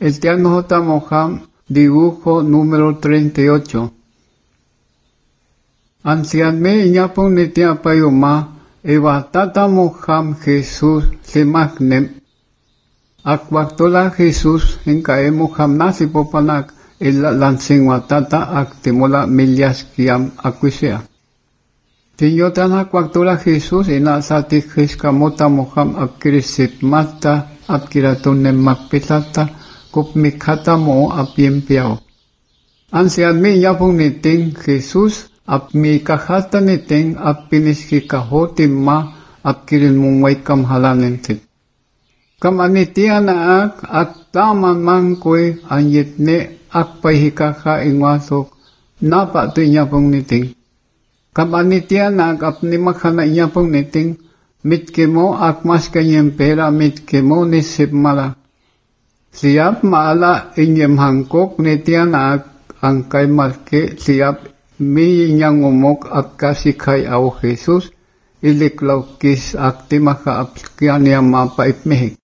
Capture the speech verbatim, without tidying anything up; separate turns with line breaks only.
Estiano J. Moham, dibujo número treinta y ocho. Ancianme iñapon netia payoma, eva tata Moham Jesús se magnem. Akwaktola Jesús en cae Moham nasi popanak, el lansingwatata actemola milias kiam acuisea. Tinyotan akwaktola Jesús en la satikhiskamota Moham apkirisip mata, apkiratonem makpetata, kupmikata mo apiempiao. Ansiadme yapon neting Jesús, apmikahata neting apiniskikahotim ma, apkirin mungwaikam halanentit. Kam anitia na ak, aktaman mangkwe, anyetne akpahikaka ingwasok, napatu inyapong neting. Kam anitia na ak apnimakhana inyapong neting, mitkemo akmas kanyempera mitkemo nisipmala. Siap maala inyem hangkok netia na ak angkay marke siap mi inyangumok apkasikay au Jesus, iliklaw kis aktimaka apkian yang mapaipmehik.